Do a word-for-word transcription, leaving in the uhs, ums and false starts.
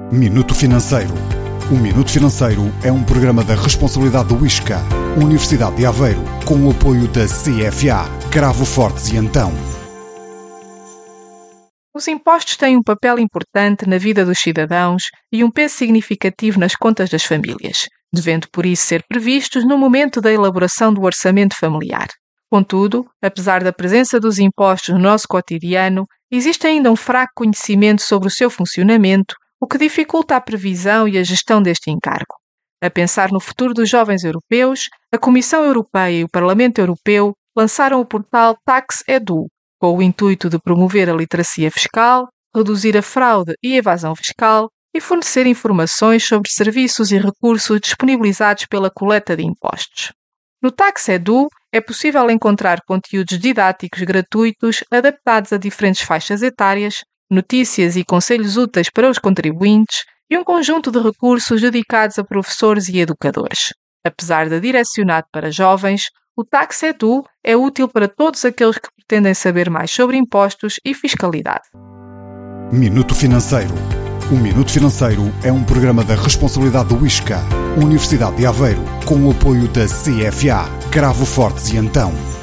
Minuto Financeiro. O Minuto Financeiro é um programa da responsabilidade do ISCA, Universidade de Aveiro, com o apoio da C F A, Cravo Fortes e Antão. Os impostos têm um papel importante na vida dos cidadãos e um peso significativo nas contas das famílias, devendo por isso ser previstos no momento da elaboração do orçamento familiar. Contudo, apesar da presença dos impostos no nosso cotidiano, existe ainda um fraco conhecimento sobre o seu funcionamento, o que dificulta a previsão e a gestão deste encargo. A pensar no futuro dos jovens europeus, a Comissão Europeia e o Parlamento Europeu lançaram o portal TaxEdu, com o intuito de promover a literacia fiscal, reduzir a fraude e evasão fiscal e fornecer informações sobre serviços e recursos disponibilizados pela coleta de impostos. No TaxEdu é possível encontrar conteúdos didáticos gratuitos adaptados a diferentes faixas etárias, notícias e conselhos úteis para os contribuintes e um conjunto de recursos dedicados a professores e educadores. Apesar de direcionado para jovens, o TaxEdu é útil para todos aqueles que pretendem saber mais sobre impostos e fiscalidade. Minuto Financeiro. O Minuto Financeiro é um programa da responsabilidade do ISCA, Universidade de Aveiro, com o apoio da C F A, Cravo Fortes e Antão.